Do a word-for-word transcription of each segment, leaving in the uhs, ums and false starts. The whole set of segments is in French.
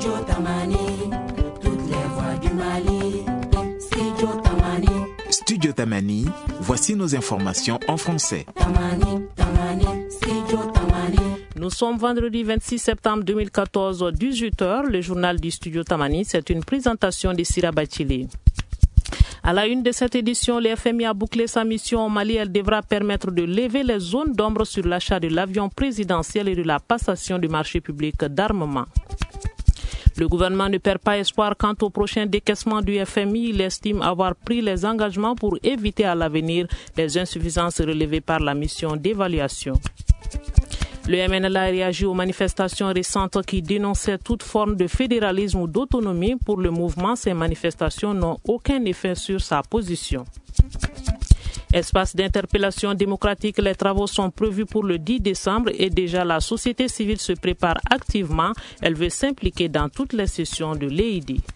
Studio Tamani, toutes les voix du Mali. Studio Tamani. Studio Tamani, voici nos informations en français. Tamani, Tamani, Studio Tamani. Nous sommes vendredi vingt-six septembre deux mille quatorze, dix-huit heures. Le journal du Studio Tamani, c'est une présentation de Sira Bachili. À la une de cette édition, le F M I a bouclé sa mission au Mali. Elle devra permettre de lever les zones d'ombre sur l'achat de l'avion présidentiel et de la passation du marché public d'armement. Le gouvernement ne perd pas espoir quant au prochain décaissement du F M I. Il estime avoir pris les engagements pour éviter à l'avenir les insuffisances relevées par la mission d'évaluation. Le M N L A a réagi aux manifestations récentes qui dénonçaient toute forme de fédéralisme ou d'autonomie. Pour le mouvement, ces manifestations n'ont aucun effet sur sa position. Espace d'interpellation démocratique, les travaux sont prévus pour le dix décembre et déjà la société civile se prépare activement. Elle veut s'impliquer dans toutes les sessions de l'E I D.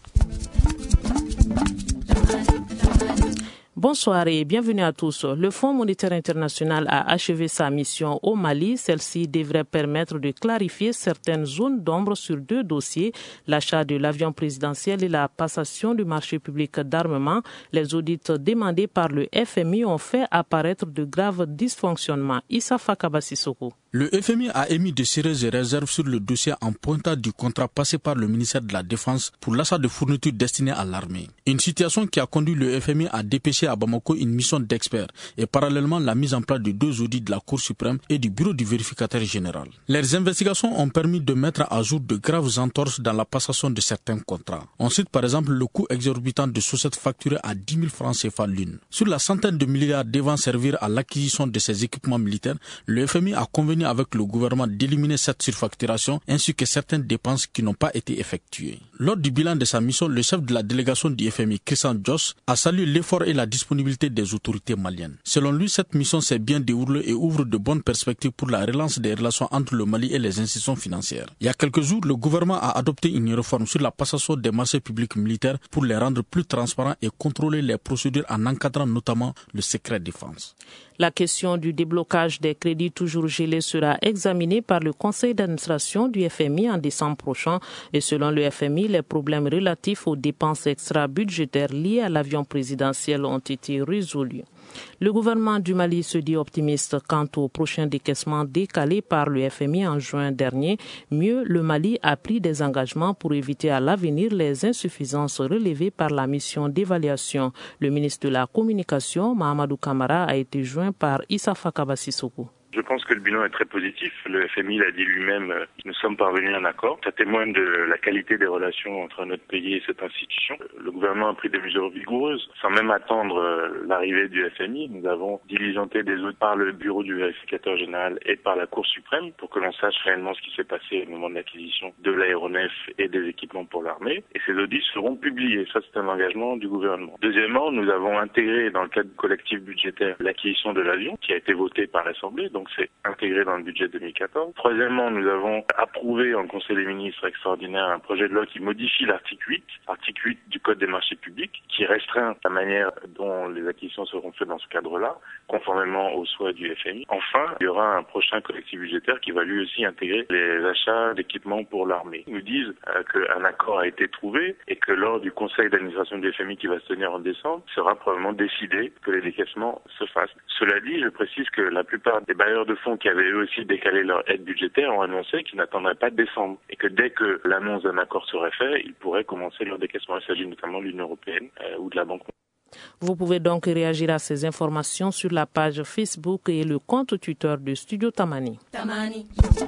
Bonsoir et bienvenue à tous. Le Fonds monétaire international a achevé sa mission au Mali. Celle-ci devrait permettre de clarifier certaines zones d'ombre sur deux dossiers, l'achat de l'avion présidentiel et la passation du marché public d'armement. Les audits demandés par le F M I ont fait apparaître de graves dysfonctionnements. Issa Fakabasisoko. Le F M I a émis de sérieuses réserves sur le dossier en pointant du contrat passé par le ministère de la Défense pour l'achat de fournitures destinées à l'armée. Une situation qui a conduit le F M I à dépêcher à Bamako une mission d'experts et parallèlement la mise en place de deux audits de la Cour suprême et du bureau du vérificateur général. Leurs investigations ont permis de mettre à jour de graves entorses dans la passation de certains contrats. On cite par exemple le coût exorbitant de chaussettes facturées à dix mille francs C F A l'une. Sur la centaine de milliards devant servir à l'acquisition de ces équipements militaires, le F M I a convenu avec le gouvernement d'éliminer cette surfacturation ainsi que certaines dépenses qui n'ont pas été effectuées. Lors du bilan de sa mission, le chef de la délégation du F M I, Christian Joss, a salué l'effort et la disponibilité des autorités maliennes. Selon lui, cette mission s'est bien déroulée et ouvre de bonnes perspectives pour la relance des relations entre le Mali et les institutions financières. Il y a quelques jours, le gouvernement a adopté une réforme sur la passation des marchés publics militaires pour les rendre plus transparents et contrôler les procédures en encadrant notamment le secret défense. La question du déblocage des crédits toujours gelés sera examinée par le conseil d'administration du F M I en décembre prochain et selon le F M I, les problèmes relatifs aux dépenses extra-budgétaires liées à l'avion présidentiel ont été résolus. Le gouvernement du Mali se dit optimiste quant au prochain décaissement décalé par le F M I en juin dernier. Mieux, le Mali a pris des engagements pour éviter à l'avenir les insuffisances relevées par la mission d'évaluation. Le ministre de la Communication, Mahamadou Kamara, a été joint par Issa Fakabasisoko. Je pense que le bilan est très positif. Le F M I l'a dit lui-même, nous sommes parvenus à un accord. Ça témoigne de la qualité des relations entre notre pays et cette institution. Le gouvernement a pris des mesures vigoureuses. Sans même attendre l'arrivée du F M I, nous avons diligenté des audits par le bureau du vérificateur général et par la Cour suprême pour que l'on sache réellement ce qui s'est passé au moment de l'acquisition de l'aéronef et des équipements pour l'armée. Et ces audits seront publiés. Ça, c'est un engagement du gouvernement. Deuxièmement, nous avons intégré dans le cadre collectif budgétaire l'acquisition de l'avion qui a été voté par l'Assemblée. Donc c'est intégré dans le budget deux mille quatorze. Troisièmement, nous avons approuvé en Conseil des ministres extraordinaire un projet de loi qui modifie l'article huit, article huit du Code des marchés publics, qui restreint la manière dont les acquisitions seront faites dans ce cadre-là, conformément aux souhaits du F M I. Enfin, il y aura un prochain collectif budgétaire qui va lui aussi intégrer les achats d'équipements pour l'armée. Ils nous disent euh, qu'un accord a été trouvé et que lors du Conseil d'administration du F M I qui va se tenir en décembre, il sera probablement décidé que les décaissements se fassent. Cela dit, je précise que la plupart des bailleurs de fonds qui avaient eux aussi décalé leur aide budgétaire ont annoncé qu'ils n'attendraient pas décembre et que dès que l'annonce d'un accord serait faite, ils pourraient commencer leur décaissement. Il s'agit notamment de l'Union européenne euh, ou de la Banque. Vous pouvez donc réagir à ces informations sur la page Facebook et le compte Twitter de Studio Tamani. Tamani.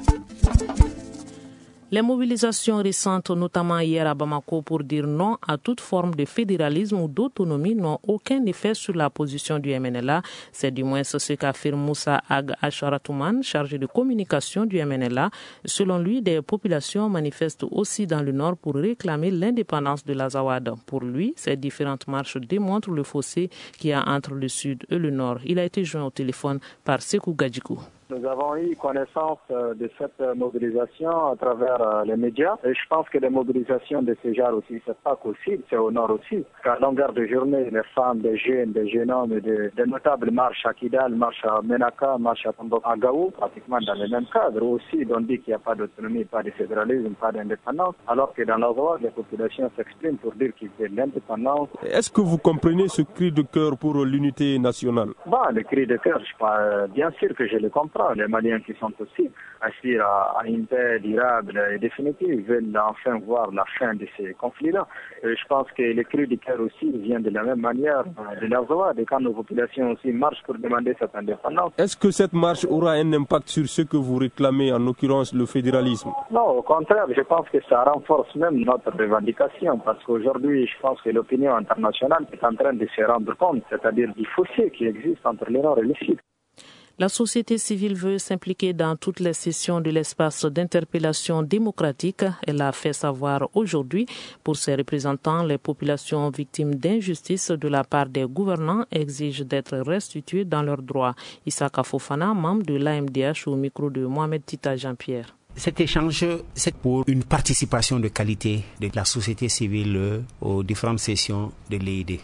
Les mobilisations récentes, notamment hier à Bamako, pour dire non à toute forme de fédéralisme ou d'autonomie n'ont aucun effet sur la position du M N L A. C'est du moins ce qu'affirme Moussa Ag Asharatouman, chargé de communication du M N L A. Selon lui, des populations manifestent aussi dans le nord pour réclamer l'indépendance de l'Azawad. Pour lui, ces différentes marches démontrent le fossé qu'il y a entre le sud et le nord. Il a été joint au téléphone par Sekou Gadjikou. Nous avons eu connaissance de cette mobilisation à travers les médias et je pense que les mobilisations de ce genre aussi, c'est pas possible, c'est au nord aussi. Qu'à longueur de journée, les femmes, les jeunes, les jeunes hommes, des de notables marchent à Kidal, marchent à Menaka, marchent à Tombouctou, à Gao, pratiquement dans le même cadre. Aussi, on dit qu'il n'y a pas d'autonomie, pas de fédéralisme, pas d'indépendance, alors que dans l'Azawad, les populations s'expriment pour dire qu'ils veulent l'indépendance. Est-ce que vous comprenez ce cri de cœur pour l'unité nationale? Bah, le cri de cœur, je pense, bien sûr que je le comprends. Les Maliens qui sont aussi aspirent à, à une paix durable et définitive veulent enfin voir la fin de ces conflits-là. Et je pense que le cri de cœur aussi vient de la même manière de l'Azawad et quand nos populations aussi marchent pour demander cette indépendance. Est-ce que cette marche aura un impact sur ce que vous réclamez, en l'occurrence le fédéralisme? Non, au contraire, je pense que ça renforce même notre revendication parce qu'aujourd'hui, je pense que l'opinion internationale est en train de se rendre compte, c'est-à-dire du fossé qui existe entre le Nord et le Sud. La société civile veut s'impliquer dans toutes les sessions de l'espace d'interpellation démocratique. Elle a fait savoir aujourd'hui pour ses représentants les populations victimes d'injustice de la part des gouvernants exigent d'être restituées dans leurs droits. Issaka Fofana, membre de l'A M D H, au micro de Mohamed Tita Jean-Pierre. Cet échange, c'est pour une participation de qualité de la société civile aux différentes sessions de l'E I D.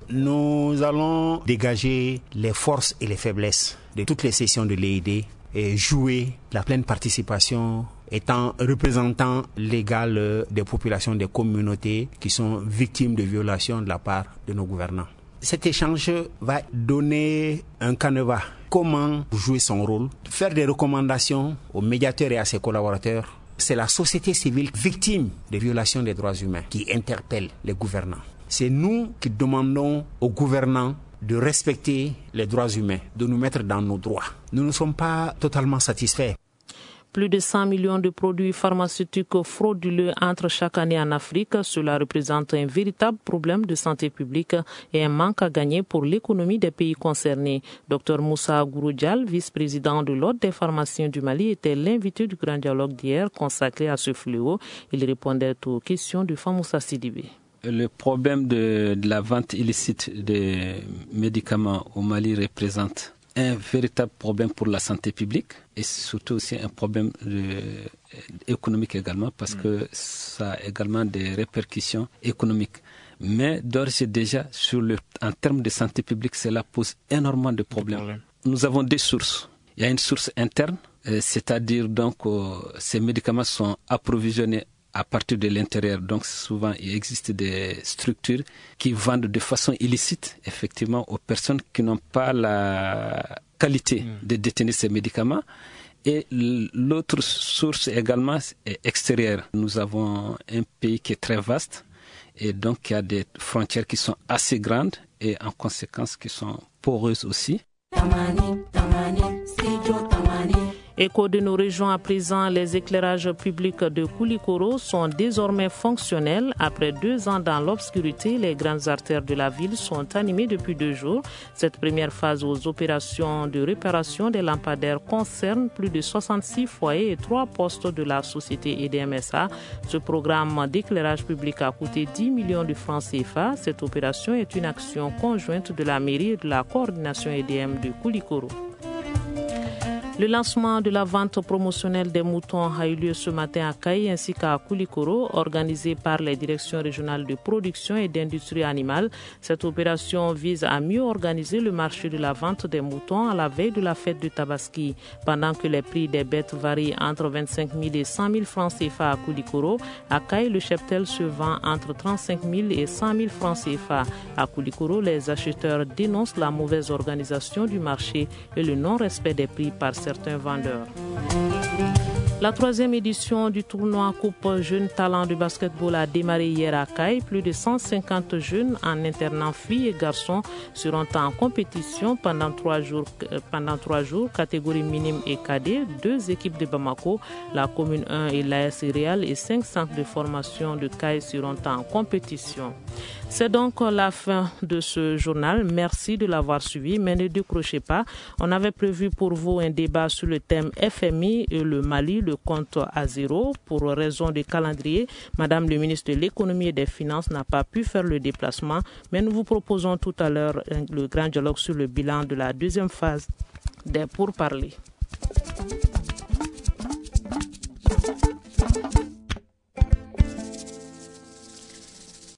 Nous allons dégager les forces et les faiblesses de toutes les sessions de l'E I D et jouer la pleine participation étant représentant légal des populations, des communautés qui sont victimes de violations de la part de nos gouvernants. Cet échange va donner un canevas. Comment jouer son rôle, faire des recommandations aux médiateurs et à ses collaborateurs. C'est la société civile victime des violations des droits humains qui interpelle les gouvernants. C'est nous qui demandons aux gouvernants de respecter les droits humains, de nous mettre dans nos droits. Nous ne sommes pas totalement satisfaits. Plus de cent millions de produits pharmaceutiques frauduleux entrent chaque année en Afrique. Cela représente un véritable problème de santé publique et un manque à gagner pour l'économie des pays concernés. Docteur Moussa Gouroudial, vice-président de l'Ordre des pharmaciens du Mali, était l'invité du grand dialogue d'hier consacré à ce fléau. Il répondait aux questions de Famoussa Sidibé. Le problème de, de la vente illicite des médicaments au Mali représente un véritable problème pour la santé publique et surtout aussi un problème de, économique également parce mmh. que ça a également des répercussions économiques. Mais d'ores et déjà, sur le, en termes de santé publique, cela pose énormément de problèmes. problème. Nous avons deux sources. Il y a une source interne, euh, c'est-à-dire donc euh, ces médicaments sont approvisionnés à partir de l'intérieur. Donc souvent, il existe des structures qui vendent de façon illicite, effectivement, aux personnes qui n'ont pas la qualité mmh. de détenir ces médicaments. Et l'autre source également est extérieure. Nous avons un pays qui est très vaste et donc il y a des frontières qui sont assez grandes et en conséquence qui sont poreuses aussi. Tamani, tamani, tamani. Écho de nos régions à présent, les éclairages publics de Koulikoro sont désormais fonctionnels. Après deux ans dans l'obscurité, les grandes artères de la ville sont animées depuis deux jours. Cette première phase aux opérations de réparation des lampadaires concerne plus de soixante-six foyers et trois postes de la société E D M S A. Ce programme d'éclairage public a coûté dix millions de francs C F A. Cette opération est une action conjointe de la mairie et de la coordination E D M de Koulikoro. Le lancement de la vente promotionnelle des moutons a eu lieu ce matin à Kayi ainsi qu'à Koulikoro, organisé par les directions régionales de production et d'industrie animale. Cette opération vise à mieux organiser le marché de la vente des moutons à la veille de la fête de Tabaski. Pendant que les prix des bêtes varient entre vingt-cinq mille et cent mille francs C F A à Koulikoro, à Kayi, le cheptel se vend entre trente-cinq mille et cent mille francs C F A. À Koulikoro, les acheteurs dénoncent la mauvaise organisation du marché et le non-respect des prix par certains vendeurs. La troisième édition du tournoi Coupe Jeunes Talents de basketball a démarré hier à Kayi. Plus de cent cinquante jeunes en internant filles et garçons seront en compétition pendant trois jours, pendant trois jours, catégorie minime et cadet. Deux équipes de Bamako, la commune un et l'A S Réal et cinq centres de formation de Kayi seront en compétition. C'est donc la fin de ce journal. Merci de l'avoir suivi, mais ne décrochez pas. On avait prévu pour vous un débat sur le thème F M I et le Mali, le compte à zéro. Pour raison de calendrier, Madame le ministre de l'Économie et des Finances n'a pas pu faire le déplacement, mais nous vous proposons tout à l'heure le grand dialogue sur le bilan de la deuxième phase des pourparlers.